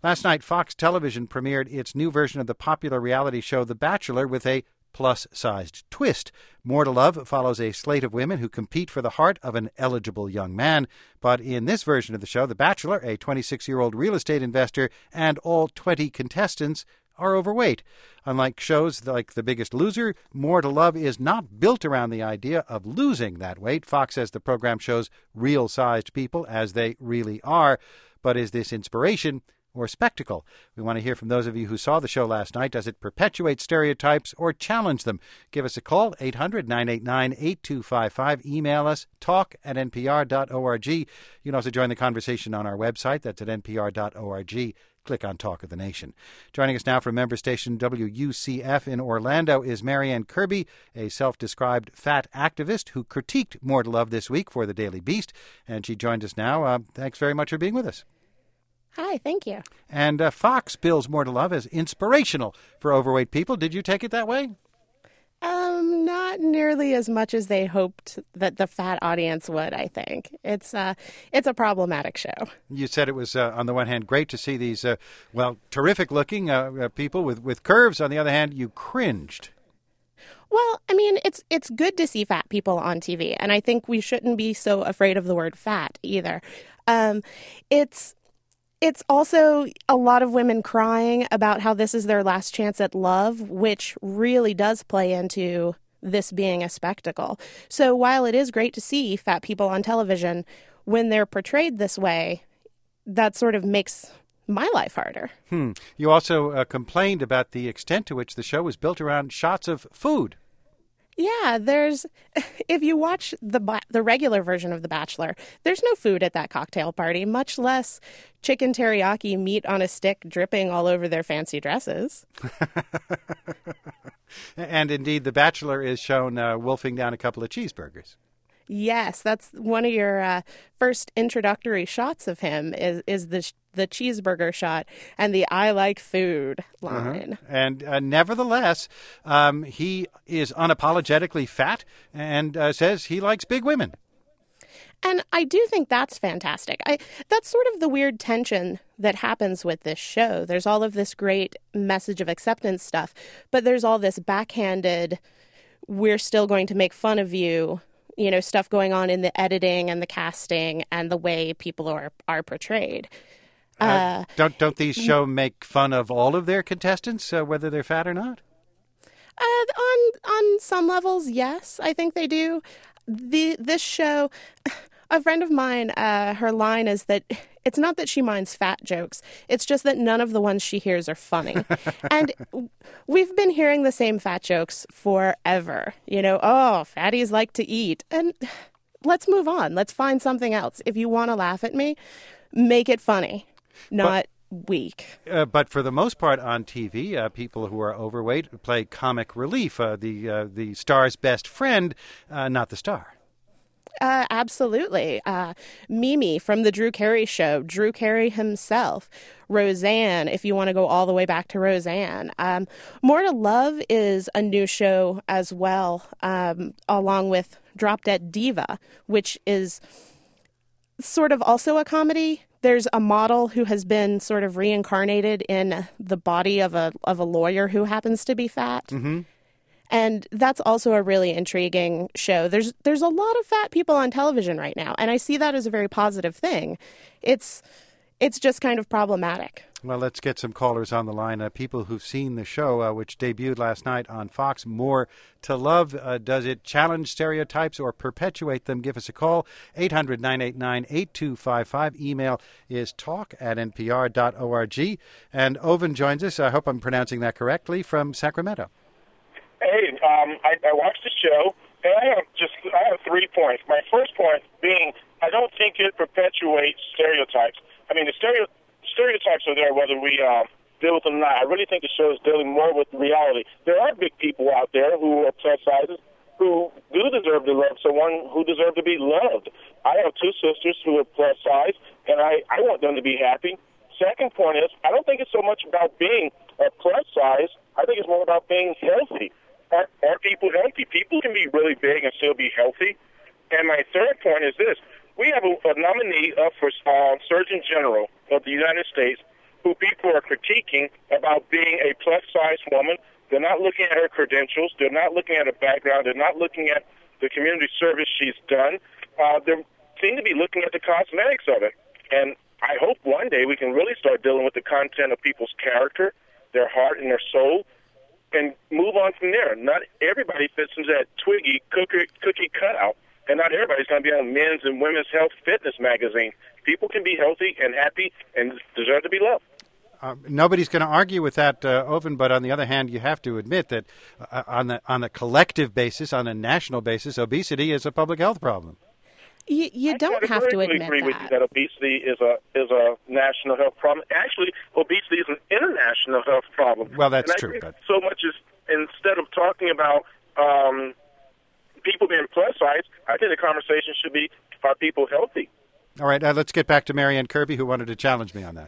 Last night, Fox Television premiered its new version of the popular reality show The Bachelor with a plus-sized twist. More to Love follows a slate of women who compete for the heart of an eligible young man. But in this version of the show, The Bachelor, a 26-year-old real estate investor, and all 20 contestants are overweight. Unlike shows like The Biggest Loser, More to Love is not built around the idea of losing that weight. Fox says the program shows real-sized people as they really are. But is this inspiration or spectacle? We want to hear from those of you who saw the show last night. Does it perpetuate stereotypes or challenge them? Give us a call, 800-989-8255. Email us, talk@npr.org. You can also join the conversation on our website. That's at npr.org. Click on Talk of the Nation. Joining us now from member station WUCF in Orlando is Marianne Kirby, a self-described fat activist who critiqued More to Love this week for the Daily Beast. And she joined us now. Thanks very much for being with us. Hi, thank you. And Fox bills More to Love as inspirational for overweight people. Did you take it that way? Not nearly as much as they hoped that the fat audience would, I think. It's a problematic show. You said it was, on the one hand, great to see these, terrific-looking people with curves. On the other hand, you cringed. Well, I mean, it's good to see fat people on TV, and I think we shouldn't be so afraid of the word fat either. It's also a lot of women crying about how this is their last chance at love, which really does play into this being a spectacle. So while it is great to see fat people on television, when they're portrayed this way, that sort of makes my life harder. You also complained about the extent to which the show was built around shots of food. Yeah, if you watch the regular version of The Bachelor, there's no food at that cocktail party, much less chicken teriyaki meat on a stick dripping all over their fancy dresses. And indeed, The Bachelor is shown wolfing down a couple of cheeseburgers. Yes, that's one of your first introductory shots of him is the cheeseburger shot and the "I like food" line. And nevertheless, he is unapologetically fat and says he likes big women. And I do think that's fantastic. That's sort of the weird tension that happens with this show. There's all of this great message of acceptance stuff, but there's all this backhanded, we're still going to make fun of you, stuff going on in the editing and the casting and the way people are portrayed. Don't these shows make fun of all of their contestants, whether they're fat or not? On some levels, yes, I think they do. This show, a friend of mine, her line is that it's not that she minds fat jokes. It's just that none of the ones she hears are funny. And we've been hearing the same fat jokes forever. Fatties like to eat. And let's move on. Let's find something else. If you want to laugh at me, make it funny, not weak. But for the most part on TV, people who are overweight play comic relief, the star's best friend, not the star. Absolutely. Mimi from The Drew Carey Show, Drew Carey himself, Roseanne, if you want to go all the way back to Roseanne. More to Love is a new show as well, along with Drop Dead Diva, which is sort of also a comedy. There's a model who has been sort of reincarnated in the body of a lawyer who happens to be fat. Mm-hmm. And that's also a really intriguing show. There's a lot of fat people on television right now, and I see that as a very positive thing. It's just kind of problematic. Well, let's get some callers on the line. People who've seen the show, which debuted last night on Fox, More to Love. Does it challenge stereotypes or perpetuate them? Give us a call, 800-989-8255. Email is talk@npr.org. And Oven joins us. I hope I'm pronouncing that correctly, from Sacramento. Hey, I watched the show, and I have 3 points. My first point being, I don't think it perpetuates stereotypes. I mean, the stereotypes are there whether we deal with them or not. I really think the show is dealing more with reality. There are big people out there who are plus sizes who do deserve to love someone who deserves to be loved. I have 2 sisters who are plus size, and I want them to be happy. Second point is, I don't think it's so much about being a plus size. I think it's more about being healthy. Are people healthy? People can be really big and still be healthy. And my third point is this. We have a nominee up for Surgeon General of the United States who people are critiquing about being a plus-size woman. They're not looking at her credentials. They're not looking at her background. They're not looking at the community service she's done. They seem to be looking at the cosmetics of it. And I hope one day we can really start dealing with the content of people's character, their heart, and their soul, and move on from there. Not everybody fits into that Twiggy cookie cutout, and not everybody's going to be on men's and women's health fitness magazine. People can be healthy and happy and deserve to be loved. Nobody's going to argue with that, Oven, but on the other hand, you have to admit that on a collective basis, on a national basis, obesity is a public health problem. You don't have to admit agree with you that obesity is a national health problem. Actually, obesity is an international health problem. Well, that's true. But so much as instead of talking about people being plus size, I think the conversation should be, are people healthy? All right, let's get back to Marianne Kirby, who wanted to challenge me on that.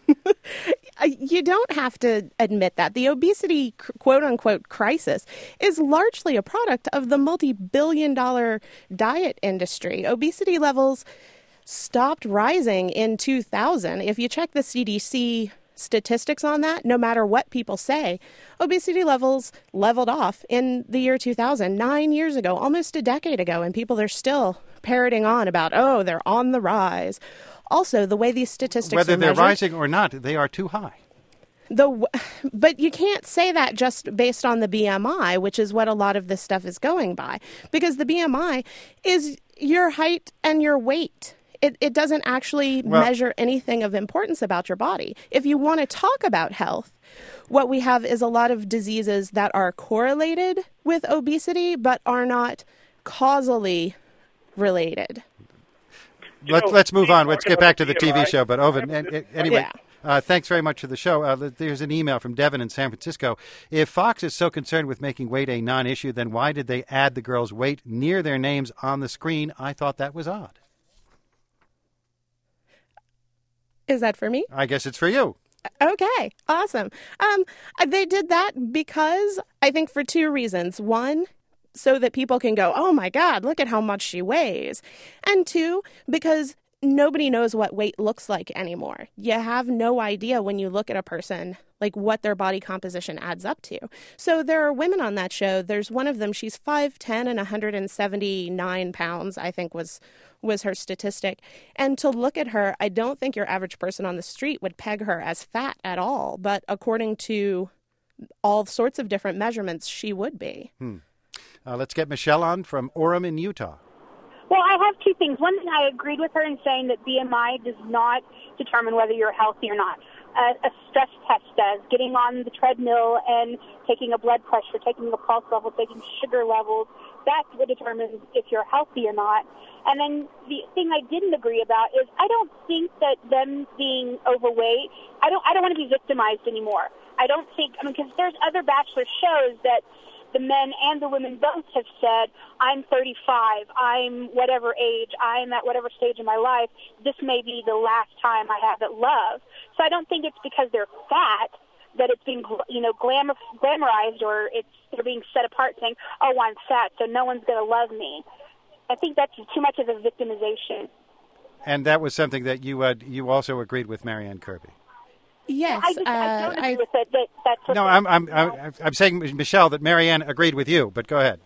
You don't have to admit that. The obesity, quote-unquote, crisis is largely a product of the multi-billion-dollar diet industry. Obesity levels stopped rising in 2000. If you check the CDC statistics on that, no matter what people say, obesity levels leveled off in the year 2000, 9 years ago, almost a decade ago, and people are still parroting on about, oh, they're on the rise. Also, the way these statistics whether are they're measured, rising or not, they are too high. But you can't say that just based on the BMI, which is what a lot of this stuff is going by, because the BMI is your height and your weight. It doesn't actually measure anything of importance about your body. If you want to talk about health, what we have is a lot of diseases that are correlated with obesity but are not causally related. Let's move on. Let's get back to the TV show. But Oven, anyway, Yeah. Thanks very much for the show. There's an email from Devin in San Francisco. If Fox is so concerned with making weight a non-issue, then why did they add the girls' weight near their names on the screen? I thought that was odd. Is that for me? I guess it's for you. Okay, awesome. They did that because I think for two reasons. One, so that people can go, oh my God, look at how much she weighs. And two, because nobody knows what weight looks like anymore. You have no idea when you look at a person, like what their body composition adds up to. So there are women on that show. There's one of them, she's 5'10" and 179 pounds, I think was her statistic. And to look at her, I don't think your average person on the street would peg her as fat at all. But according to all sorts of different measurements, she would be. Let's get Michelle on from Orem in Utah. Well, I have two things. One thing, I agreed with her in saying that BMI does not determine whether you're healthy or not. A stress test does. Getting on the treadmill and taking a blood pressure, taking a pulse level, taking sugar levels, that's what determines if you're healthy or not. And then the thing I didn't agree about is I don't think that them being overweight, I don't want to be victimized anymore. I don't think, because there's other Bachelor shows that the men and the women both have said, I'm 35, I'm whatever age, I'm at whatever stage in my life, this may be the last time I have that love. So I don't think it's because they're fat that it's being, glamorized, or they're being set apart saying, oh, I'm fat, so no one's going to love me. I think that's too much of a victimization. And that was something that you also agreed with Marianne Kirby. Yes, I don't agree with it. That's no, I'm saying, Michelle, that Marianne agreed with you, but go ahead.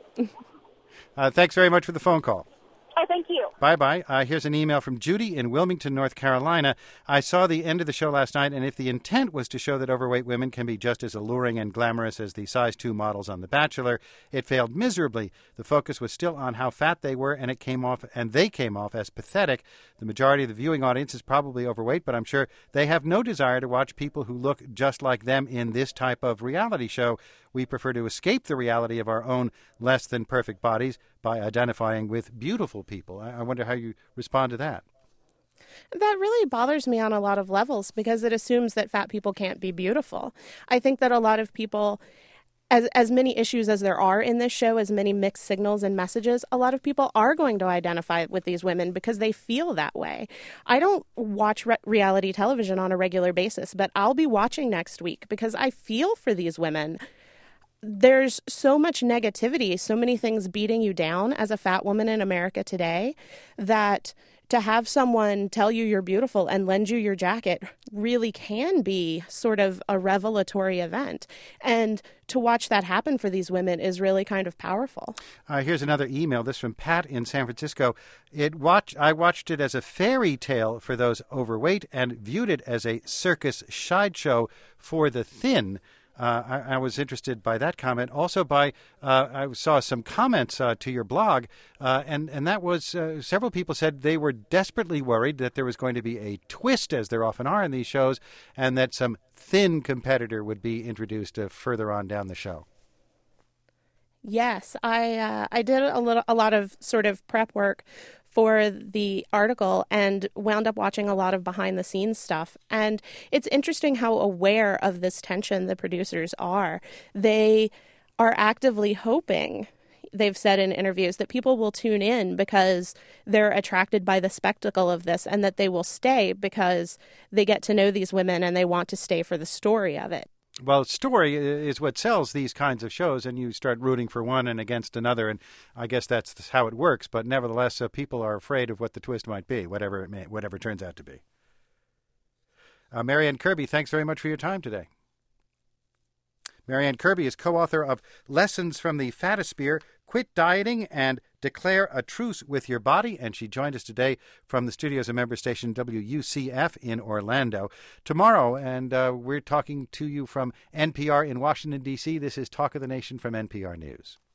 Thanks very much for the phone call. Oh, thank you. Bye-bye. Here's an email from Judy in Wilmington, North Carolina. I saw the end of the show last night, and if the intent was to show that overweight women can be just as alluring and glamorous as the size 2 models on The Bachelor, it failed miserably. The focus was still on how fat they were, and they came off as pathetic. The majority of the viewing audience is probably overweight, but I'm sure they have no desire to watch people who look just like them in this type of reality show. We prefer to escape the reality of our own less than perfect bodies by identifying with beautiful people. I wonder how you respond to that. That really bothers me on a lot of levels because it assumes that fat people can't be beautiful. I think that a lot of people, as many issues as there are in this show, as many mixed signals and messages, a lot of people are going to identify with these women because they feel that way. I don't watch reality television on a regular basis, but I'll be watching next week because I feel for these women. There's so much negativity, so many things beating you down as a fat woman in America today that to have someone tell you you're beautiful and lend you your jacket really can be sort of a revelatory event. And to watch that happen for these women is really kind of powerful. Here's another email. This from Pat in San Francisco. I watched it as a fairy tale for those overweight and viewed it as a circus sideshow for the thin. I was interested by that comment. Also I saw some comments to your blog, and that was several people said they were desperately worried that there was going to be a twist, as there often are in these shows, and that some thin competitor would be introduced further on down the show. Yes, I did a lot of sort of prep work for the article and wound up watching a lot of behind the scenes stuff. And it's interesting how aware of this tension the producers are. They are actively hoping, they've said in interviews, that people will tune in because they're attracted by the spectacle of this, and that they will stay because they get to know these women and they want to stay for the story of it. Well, story is what sells these kinds of shows, and you start rooting for one and against another, and I guess that's how it works. But nevertheless, people are afraid of what the twist might be, whatever it turns out to be. Marianne Kirby, thanks very much for your time today. Marianne Kirby is co-author of Lessons from the Fatosphere, Quit Dieting and Declare a Truce with Your Body, and she joined us today from the studios of member station WUCF in Orlando. Tomorrow, and we're talking to you from NPR in Washington, D.C., this is Talk of the Nation from NPR News.